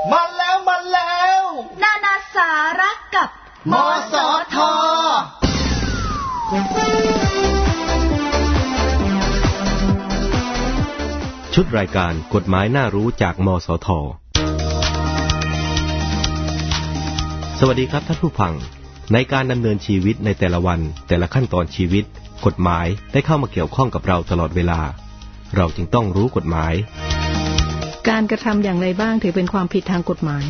มาแล้วนานาสาระกับมสท. ชุดรายการกฎหมายน่ารู้จากมสท.สวัสดีครับท่านผู้ฟังในการดำเนินชีวิตในแต่ละวันแต่ละขั้นตอนชีวิตกฎหมายได้เข้ามาเกี่ยวข้องกับเราตลอดเวลาเราจึงต้องรู้กฎหมายการกระทำอย่างไรบ้างถือเป็นความผิดทางกฎหมาย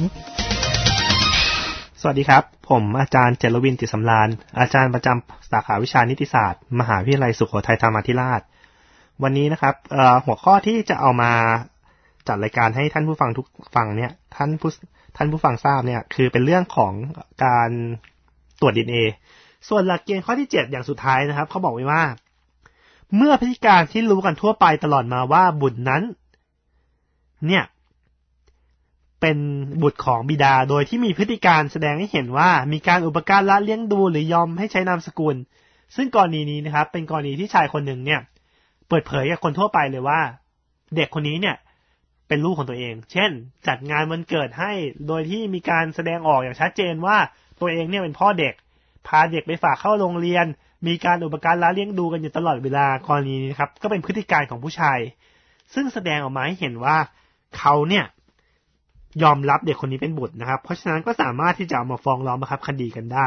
สวัสดีครับผมอาจารย์เจรวิน จิตสำราญอาจารย์ประจำสาขาวิชานิติศาสตร์มหาวิทยาลัยสุโขทัยธรรมาธิราชวันนี้นะครับหัวข้อที่จะเอามาจัดรายการให้ท่านผู้ฟังทุกฟังเนี่ยท่านผู้ฟังทราบเนี่ยคือเป็นเรื่องของการตรวจ DNA ส่วนหลักเกณฑ์ข้อที่7อย่างสุดท้ายนะครับเขาบอกไว้ว่าเมื่อพฤติการที่รู้กันทั่วไปตลอดมาว่าบุตรนั้นเนี่ยเป็นบุตรของบิดาโดยที่มีพฤติการแสดงให้เห็นว่ามีการอุปการะเลี้ยงดูหรือยอมให้ใช้นามสกุลซึ่งกรณีนี้นะครับเป็นกรณีที่ชายคนหนึ่งเนี่ยเปิดเผยกับคนทั่วไปเลยว่าเด็กคนนี้เนี่ยเป็นลูกของตัวเองเช่นจัดงานวันเกิดให้โดยที่มีการแสดงออกอย่างชัดเจนว่าตัวเองเนี่ยเป็นพ่อเด็กพาเด็กไปฝากเข้าโรงเรียนมีการอุปการะเลี้ยงดูกันอยู่ตลอดเวลากรณีนี้ครับก็เป็นพฤติการของผู้ชายซึ่งแสดงออกมาให้เห็นว่าเขาเนี่ยยอมรับเด็กคนนี้เป็นบุตรนะครับเพราะฉะนั้นก็สามารถที่จะเอามาฟ้องร้องบังคับคดีกันได้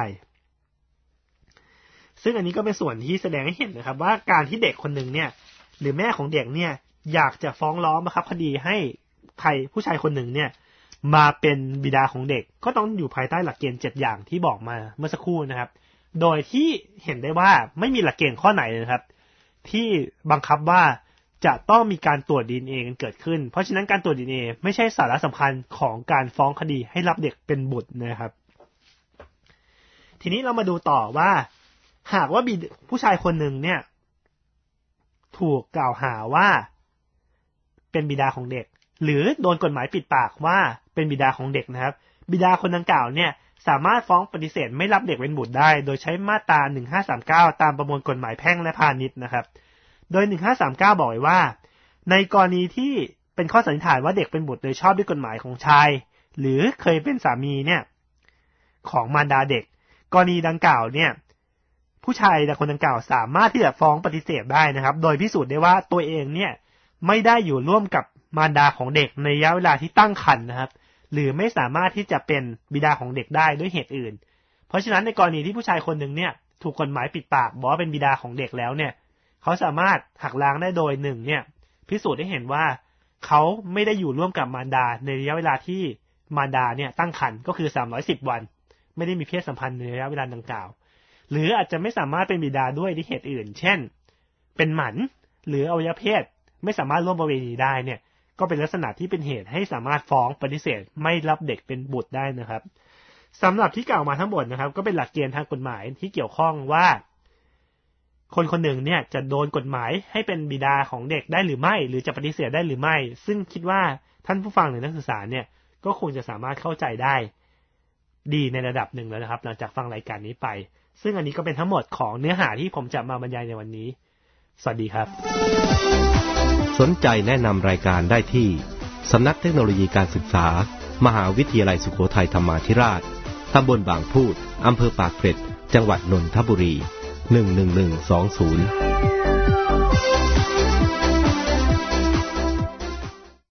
ซึ่งอันนี้ก็เป็นส่วนที่แสดงให้เห็นนะครับว่าการที่เด็กคนหนึ่งเนี่ยหรือแม่ของเด็กเนี่ยอยากจะฟ้องร้องบังคับคดีให้ผู้ชายคนหนึ่งเนี่ยมาเป็นบิดาของเด็กก็ต้องอยู่ภายใต้หลักเกณฑ์7อย่างที่บอกมาเมื่อสักครู่นะครับโดยที่เห็นได้ว่าไม่มีหลักเกณฑ์ข้อไหนเลยครับที่บังคับว่าจะต้องมีการตรวจ DNA กันเกิดขึ้นเพราะฉะนั้นการตรวจ DNA ไม่ใช่สาระสำคัญของการฟ้องคดีให้รับเด็กเป็นบุตรนะครับทีนี้เรามาดูต่อว่าหากว่าผู้ชายคนหนึ่งเนี่ยถูกกล่าวหาว่าเป็นบิดาของเด็กหรือโดนกฎหมายปิดปากว่าเป็นบิดาของเด็กนะครับบิดาคนดังกล่าวเนี่ยสามารถฟ้องปฏิเสธไม่รับเด็กเป็นบุตรได้โดยใช้มาตรา1539ตามประมวลกฎหมายแพ่งและพาณิชย์นะครับโดย1539บอกไว้ว่าในกรณีที่เป็นข้อสันนิษฐานว่าเด็กเป็นบุตรโดยชอบด้วยกฎหมายของชายหรือเคยเป็นสามีเนี่ยของมารดาเด็กกรณีดังกล่าวเนี่ยผู้ชายคนดังกล่าวสามารถที่จะฟ้องปฏิเสธได้นะครับโดยพิสูจน์ได้ว่าตัวเองเนี่ยไม่ได้อยู่ร่วมกับมารดาของเด็กในระยะเวลาที่ตั้งครรภ์นะครับหรือไม่สามารถที่จะเป็นบิดาของเด็กได้ด้วยเหตุอื่นเพราะฉะนั้นในกรณีที่ผู้ชายคนหนึ่งเนี่ยถูกกฎหมายปิดปากบอกว่าเป็นบิดาของเด็กแล้วเนี่ยเขาสามารถหักล้างได้โดย1เนี่ยพิสูจน์ได้เห็นว่าเขาไม่ได้อยู่ร่วมกับมารดาในระยะเวลาที่มารดาเนี่ยตั้งครรภ์ก็คือ310วันไม่ได้มีเพศสัมพันธ์ในระยะเวลาดังกล่าวหรืออาจจะไม่สามารถเป็นบิดาด้วยเหตุอื่นเช่นเป็นหมันหรืออวัยวะเพศไม่สามารถร่วมประเวณีได้เนี่ยก็เป็นลักษณะที่เป็นเหตุให้สามารถฟ้องปฏิเสธไม่รับเด็กเป็นบุตรได้นะครับสำหรับที่กล่าวมาทั้งหมดนะครับก็เป็นหลักเกณฑ์ทางกฎหมายที่เกี่ยวข้องว่าคนคนหนึ่งเนี่ยจะโดนกฎหมายให้เป็นบิดาของเด็กได้หรือไม่หรือจะปฏิเสธได้หรือไม่ซึ่งคิดว่าท่านผู้ฟังหรือนักศึกษาเนี่ยก็คงจะสามารถเข้าใจได้ดีในระดับหนึ่งแล้วนะครับหลังจากฟังรายการนี้ไปซึ่งอันนี้ก็เป็นทั้งหมดของเนื้อหาที่ผมจะมาบรรยายในวันนี้สวัสดีครับสนใจแนะนำรายการได้ที่สำนักเทคโนโลยีการศึกษามหาวิทยาลัยสุโขทัยธรรมาธิราชตำบลบางพูดอำเภอปากเกร็ดจังหวัดนนทบุรี11120